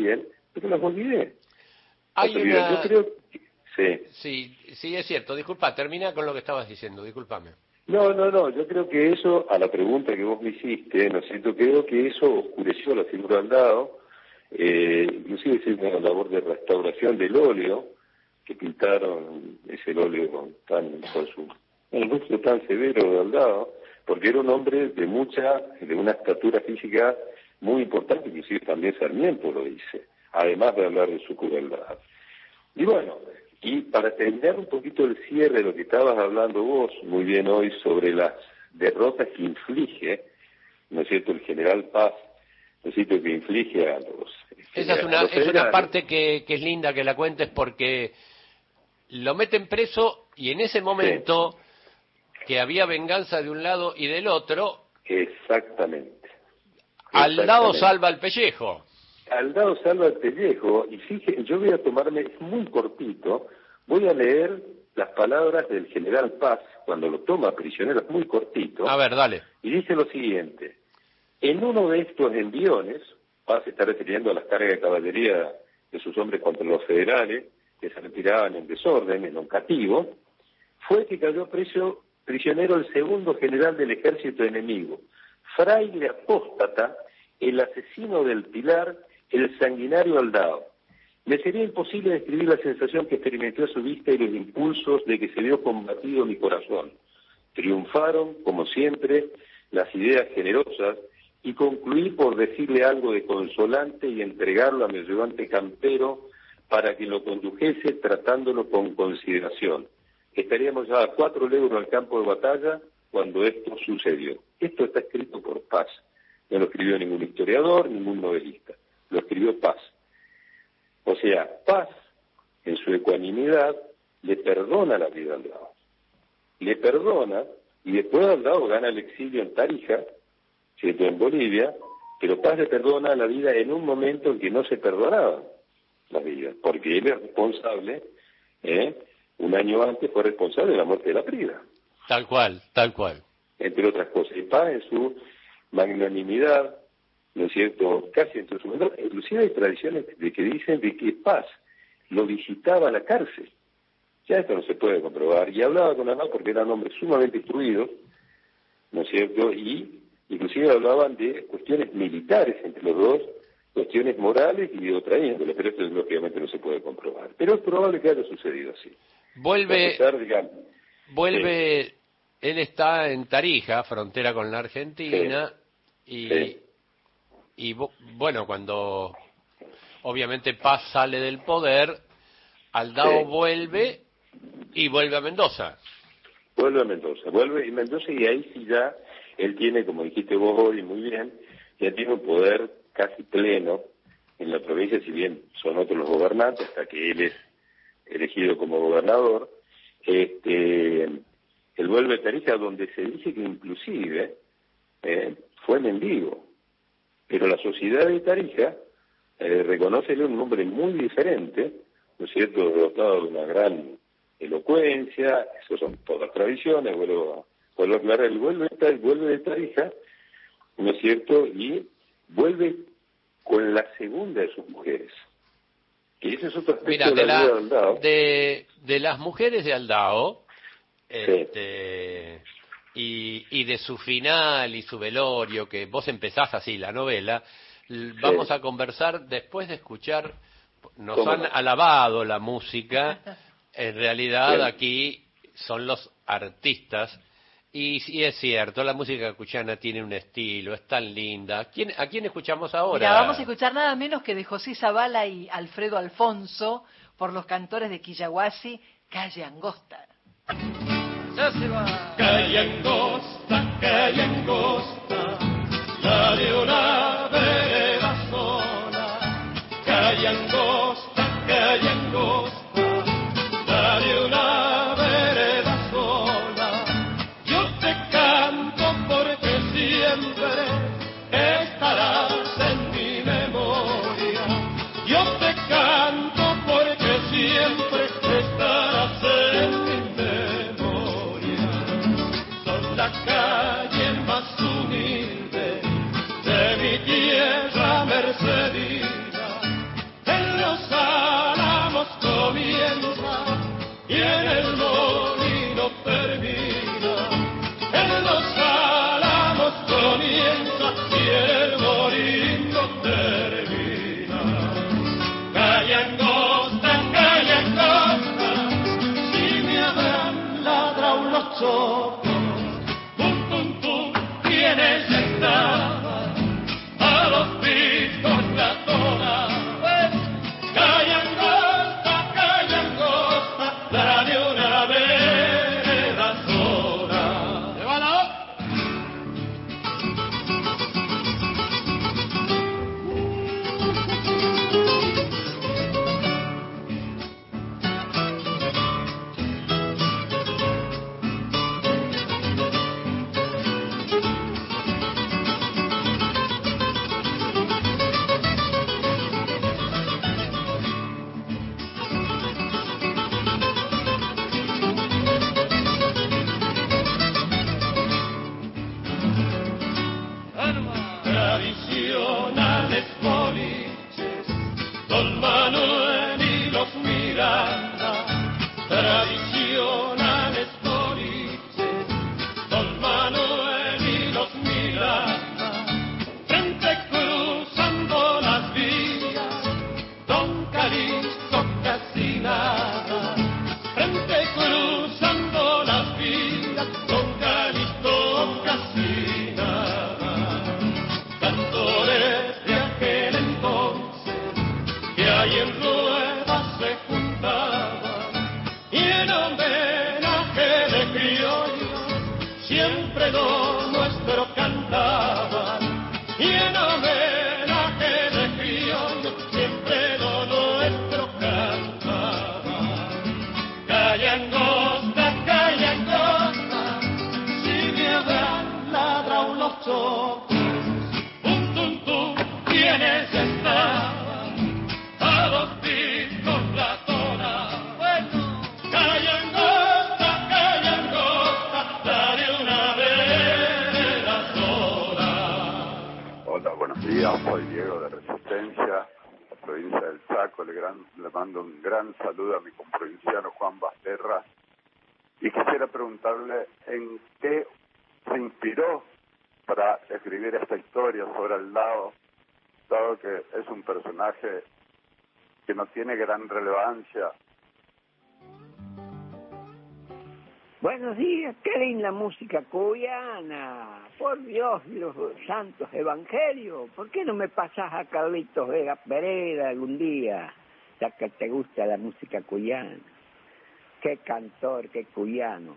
pero las olvidé. Hay una... Yo creo que... Sí, es cierto. Disculpa, termina con lo que estabas diciendo, discúlpame. No, yo creo que eso, a la pregunta que vos me hiciste, ¿no es cierto? Creo que eso oscureció la figura de Aldao, inclusive es una labor de restauración del óleo, que pintaron ese óleo con su un rostro tan severo de Aldao, porque era un hombre de una estatura física muy importante, inclusive también Sarmiento lo dice, además de hablar de su crueldad. Y bueno, y para terminar un poquito el cierre de lo que estabas hablando vos muy bien hoy sobre las derrotas que inflige, ¿no es cierto?, el general Paz, ¿no es cierto?, que inflige a los... Esa es una parte que es linda que la cuentes, porque lo meten preso y en ese momento que había venganza de un lado y del otro... Exactamente. Aldao salva el pellejo. Aldao salva el pellejo, y fíjense, yo voy a tomarme, es muy cortito, voy a leer las palabras del general Paz cuando lo toma prisionero, es muy cortito. A ver, dale. Y dice lo siguiente: en uno de estos enviones, Paz se está refiriendo a las cargas de caballería de sus hombres contra los federales, que se retiraban en desorden, en un cativo, fue que cayó prisionero el segundo general del ejército enemigo, fraile apóstata, el asesino del Pilar, el sanguinario Aldao. Me sería imposible describir la sensación que experimenté a su vista y los impulsos de que se vio combatido mi corazón. Triunfaron, como siempre, las ideas generosas, y concluí por decirle algo de consolante y entregarlo a mi ayudante campero para que lo condujese tratándolo con consideración. Estaríamos ya a 4 leguas al campo de batalla cuando esto sucedió. Esto está escrito por Paz. No lo escribió ningún historiador, ningún novelista. Lo escribió Paz. O sea, Paz, en su ecuanimidad, le perdona la vida a Aldao. Le perdona, y después Aldao gana el exilio en Tarija, ¿cierto?, en Bolivia, pero Paz le perdona la vida en un momento en que no se perdonaba la vida, porque él es responsable, un año antes fue responsable de la muerte de la Prida. Tal cual, tal cual. Entre otras cosas. Y Paz, en su magnanimidad, ¿no es cierto?, casi entre su... Inclusive hay tradiciones de que dicen de que Paz lo visitaba a la cárcel. Ya esto no se puede comprobar. Y hablaba con Aldao porque eran hombres sumamente instruidos, ¿no es cierto?, y inclusive hablaban de cuestiones militares entre los dos, cuestiones morales y de otra índole, pero esto lógicamente no se puede comprobar. Pero es probable que haya sucedido así. Vuelve, él está en Tarija, frontera con la Argentina, y bueno, cuando obviamente Paz sale del poder, Aldao vuelve a Mendoza. Vuelve a Mendoza y ahí sí ya él tiene, como dijiste vos hoy muy bien, ya tiene un poder casi pleno en la provincia, si bien son otros los gobernantes, hasta que él es elegido como gobernador. Él vuelve a Tarija, donde se dice que inclusive fue mendigo, pero la sociedad de Tarija reconócele un hombre muy diferente, ¿no es cierto?, dotado de una gran elocuencia. Eso son todas tradiciones, vuelvo a aclarar. Él vuelve de Tarija, ¿no es cierto?, y vuelve con la segunda de sus mujeres. Y ese es otro aspecto. Mira, de la vida de Aldao. De las mujeres de Aldao, y de su final y su velorio, que vos empezás así la novela, vamos a conversar después de escuchar. Nos han alabado la música, en realidad aquí son los artistas, y sí es cierto, la música cuyana tiene un estilo, es tan linda. ¿A quién escuchamos ahora? Mira, vamos a escuchar nada menos que de José Zavala y Alfredo Alfonso, por los cantores de Quillahuasi, Calle Angosta. Calle Angosta, la de una vereda sola. Calle Angosta, la de una vereda sola. Yo te canto porque siempre estarás en mi memoria. Yo te canto porque siempre estarás en mi memoria. Son la calle más humilde de mi tierra mercedina, en ojos. Quienes estaban a los picos la zona. Callan gosta, la de una vereda sola. ¡Llévala! Tradicionales boliches, Don Manuel y los Miranda. Tradicionales boliches, Don Manuel y los Miranda. Frente cruzando las vías, Don Calixto casi nada. Frente cruzando las vías, Don Calixto casi nada. Cantores de aquel entonces, que ahí en ruedas se juntaban, y en homenaje de criollos, siempre lo nuestro cantaban, y en homenaje de criollos, siempre lo nuestro cantaban. Callan gosta, si me habrán ladrado los ojos. Quienes estaban a los picos la zona. Bueno, callan gosta, la de una vereda sola. Hola, buenos días, soy Diego de Resistencia, la provincia del Chaco. Le mando un gran saludo a mi comprovinciano Juan Basterra y quisiera preguntarle en qué se inspiró para escribir esta historia sobre Aldao, dado que es un personaje que no tiene gran relevancia. Buenos días, qué linda música cuyana. Por Dios y los santos evangelios, ¿por qué no me pasás a Carlitos Vega Pereda algún día, ya que te gusta la música cuyana? Qué cantor, qué cuyano.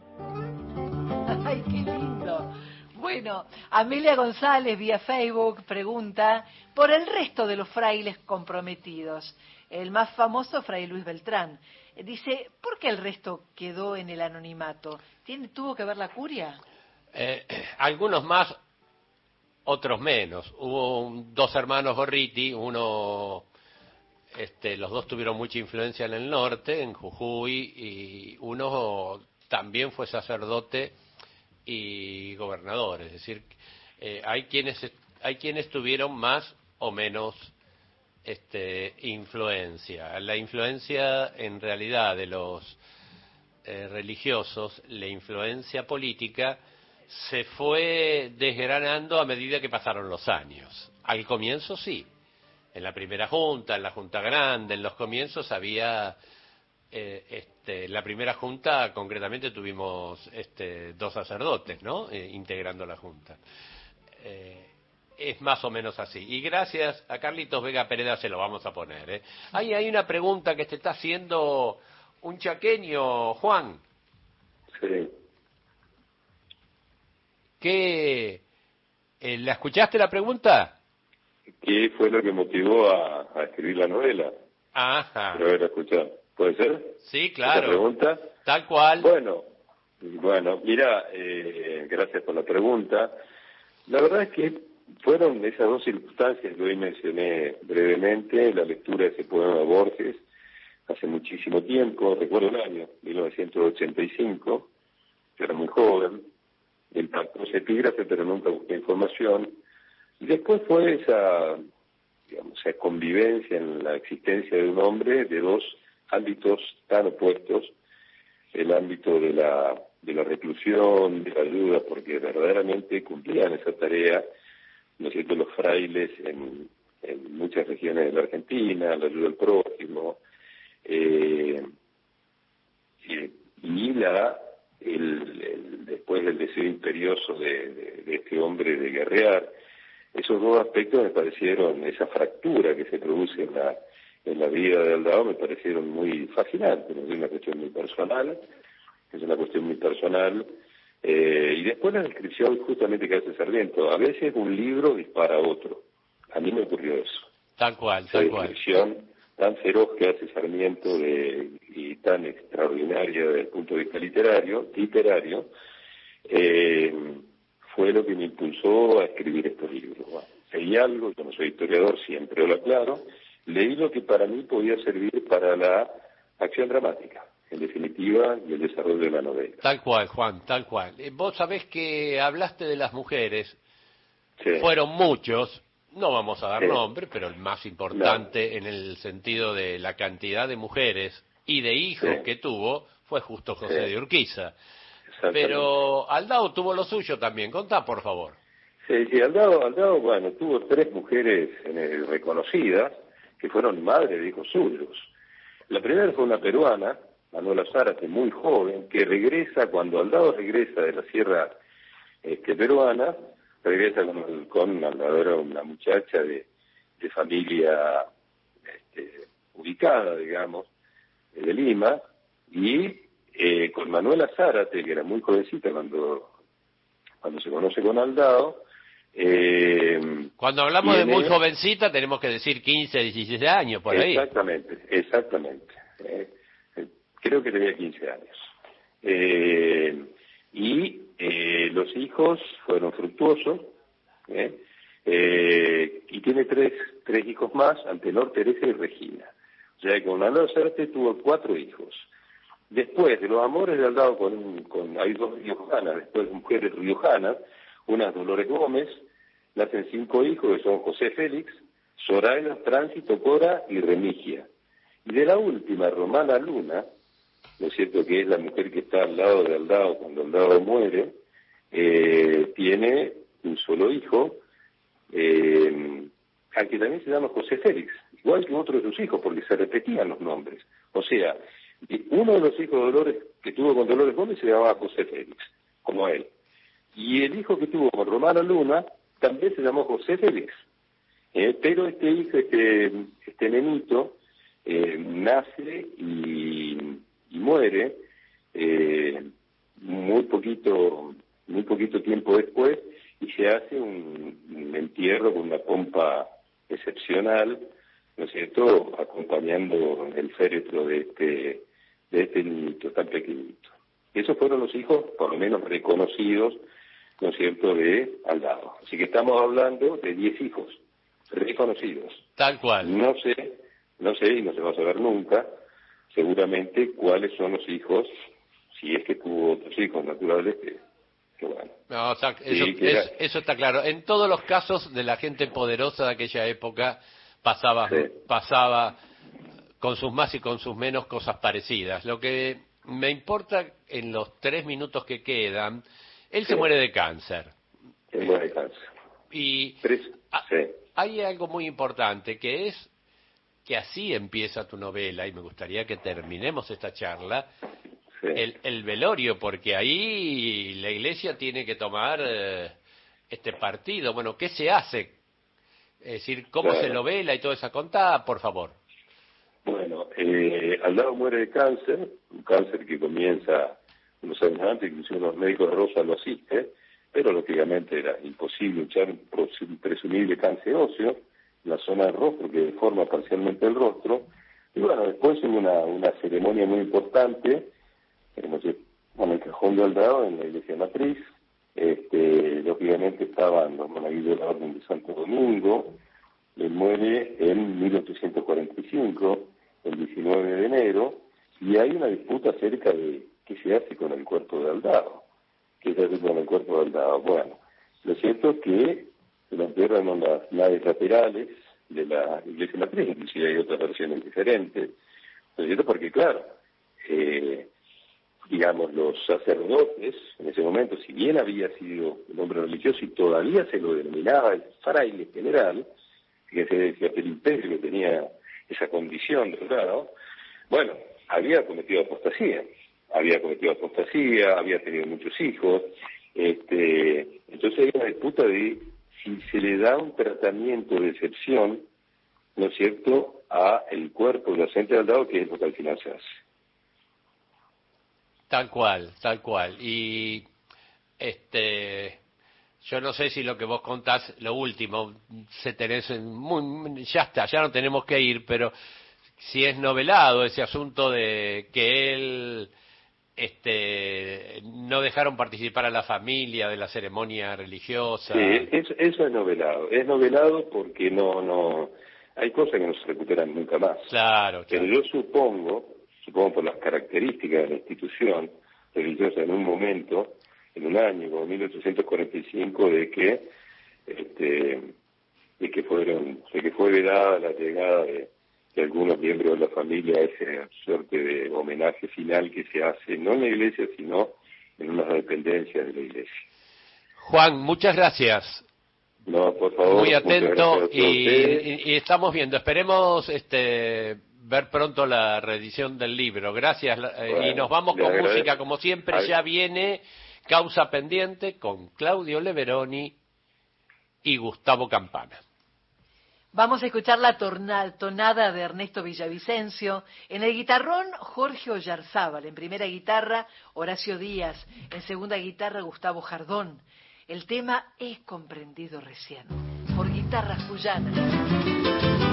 ¡Ay, qué lindo! Bueno, Amelia González vía Facebook pregunta por el resto de los frailes comprometidos. El más famoso, Fray Luis Beltrán. Dice, ¿por qué el resto quedó en el anonimato? ¿Tuvo que ver la curia? Algunos más, otros menos. Hubo dos hermanos Gorriti, los dos tuvieron mucha influencia en el norte, en Jujuy, y uno también fue sacerdote y gobernador, es decir, hay quienes tuvieron más o menos influencia. La influencia en realidad de los religiosos, la influencia política se fue desgranando a medida que pasaron los años. Al comienzo sí, en la primera junta, en la junta grande, en los comienzos había la primera junta, concretamente tuvimos dos sacerdotes, ¿no? Integrando la junta. Es más o menos así. Y gracias a Carlitos Vega Pereda se lo vamos a poner. Ahí hay una pregunta que te está haciendo un chaqueño, Juan. Sí. ¿Qué? ¿La escuchaste la pregunta? ¿Qué fue lo que motivó a escribir la novela? Ajá. Pero haberla escuchado. ¿Puede ser? Sí, claro. ¿Esa pregunta? Tal cual. Bueno, mira, gracias por la pregunta. La verdad es que fueron esas dos circunstancias que hoy mencioné brevemente, la lectura de ese poema de Borges hace muchísimo tiempo, recuerdo el año, 1985, yo era muy joven, impactó ese epígrafe, pero nunca busqué información. Y después fue esa convivencia en la existencia de un hombre de dos ámbitos tan opuestos, el ámbito de la reclusión, de la ayuda, porque verdaderamente cumplían esa tarea, ¿no es cierto?, los frailes en muchas regiones de la Argentina, la ayuda al prójimo, y la después del deseo imperioso de este hombre de guerrear. Esos dos aspectos me parecieron, esa fractura que se produce en la vida de Aldao, me parecieron muy fascinantes. Es una cuestión muy personal, y después la descripción justamente que hace Sarmiento. A veces un libro dispara a otro. A mí me ocurrió eso. Tal cual. La descripción tan feroz que hace Sarmiento y tan extraordinaria desde el punto de vista literario, fue lo que me impulsó a escribir estos libros. Bueno, leí algo, yo no soy historiador, siempre lo aclaro, leí lo que para mí podía servir para la acción dramática, en definitiva, y el desarrollo de la novela. Tal cual, Juan, tal cual. Vos sabés que hablaste de las mujeres, sí. Fueron muchos, no vamos a dar nombre, pero el más importante en el sentido de la cantidad de mujeres y de hijos que tuvo fue justo José de Urquiza. Pero Aldao tuvo lo suyo también. Contá, por favor. Sí, Aldao, bueno, tuvo 3 mujeres reconocidas que fueron madres de hijos suyos. La primera fue una peruana, Manuela Zárate, muy joven, que regresa, cuando Aldao regresa de la sierra peruana, regresa con Aldao, era una muchacha de familia ubicada, digamos, de Lima, y con Manuela Zárate, que era muy jovencita cuando se conoce con Aldao. Cuando hablamos de muy jovencita, tenemos que decir 15, 16 años, por ahí. Exactamente. Creo que tenía 15 años. Y los hijos fueron fructuosos, y tiene tres hijos más, Antenor, Teresa y Regina. O sea que con Manuela Zárate tuvo 4 hijos. Después de los amores de Aldao hay 2 riojanas, después mujeres riojanas, una Dolores Gómez, nacen 5 hijos que son José Félix, Zoraida, Tránsito, Cora y Remigia. Y de la última, Romana Luna, ¿no es cierto?, que es la mujer que está al lado de Aldao cuando Aldao muere, tiene un solo hijo, al que también se llama José Félix, igual que otros de sus hijos, porque se repetían los nombres. O sea, uno de los hijos de Dolores que tuvo con Dolores Gómez se llamaba José Félix, como él. Y el hijo que tuvo con Romana Luna también se llamó José Félix. Pero este hijo, este nenito, nace y muere muy poquito tiempo después, y se hace un entierro con una pompa excepcional, ¿no es cierto?, acompañando el féretro de este niñito tan pequeñito. Esos fueron los hijos, por lo menos reconocidos, ¿no es cierto?, de Aldao. Así que estamos hablando de 10 hijos reconocidos. Tal cual. No sé, y no se va a saber nunca, seguramente, cuáles son los hijos, si es que tuvo otros hijos naturales, que bueno. No, o sea, eso está claro. En todos los casos de la gente poderosa de aquella época pasaba con sus más y con sus menos cosas parecidas. Lo que me importa en los 3 minutos que quedan, él se muere de cáncer. Se muere de cáncer. Y hay algo muy importante, que es que así empieza tu novela, y me gustaría que terminemos esta charla, el velorio, porque ahí la Iglesia tiene que tomar este partido. Bueno, ¿qué se hace? Es decir, ¿cómo se lo vela y toda esa contada, por favor? Bueno, Aldao muere de cáncer, un cáncer que comienza unos años antes, incluso los médicos de Rosa lo asisten, pero lógicamente era imposible echar un presumible cáncer óseo en la zona del rostro, que deforma parcialmente el rostro. Y bueno, después hubo una ceremonia muy importante, en el cajón de Aldao, en la iglesia matriz. Lógicamente estaban los monaguillos de la Orden de Santo Domingo. Él muere en 1845, el 19 de enero, y hay una disputa acerca de qué se hace con el cuerpo de Aldao. ¿Qué se hace con el cuerpo de Aldao? Bueno, lo cierto es que se lo entierran en las naves laterales de la iglesia matriz, inclusive hay otras versiones diferentes, ¿no es cierto? Porque claro, digamos, los sacerdotes en ese momento, si bien había sido un hombre religioso y todavía se lo denominaba el fraile general, que se decía que el imperio tenía esa condición de grado, bueno, había cometido apostasía. había cometido apostasía, había tenido muchos hijos. Entonces hay una disputa de si se le da un tratamiento de excepción, ¿no es cierto?, a el cuerpo docente de Aldao, que es lo que al final se hace. Tal cual, tal cual. Y yo no sé si lo que vos contás, lo último, ya está, ya no tenemos que ir, pero si es novelado ese asunto de que él no dejaron participar a la familia de la ceremonia religiosa. Sí, eso es novelado porque no hay cosas que no se recuperan nunca más. Claro. Pero yo supongo por las características de la institución religiosa en un momento, en un año como 1845, de que fue vedada la llegada de algunos miembros de la familia, esa suerte de homenaje final que se hace no en la iglesia, sino en unas dependencias de la iglesia. Juan, muchas gracias. No, por favor. Muy atento y estamos viendo. Esperemos ver pronto la reedición del libro. Gracias. Bueno, y nos vamos con música, como siempre. Ya viene Causa Pendiente con Claudio Leveroni y Gustavo Campana. Vamos a escuchar la tonada de Ernesto Villavicencio. En el guitarrón, Jorge Oyarzábal. En primera guitarra, Horacio Díaz. En segunda guitarra, Gustavo Jardón. El tema es comprendido recién por guitarras cuyanas.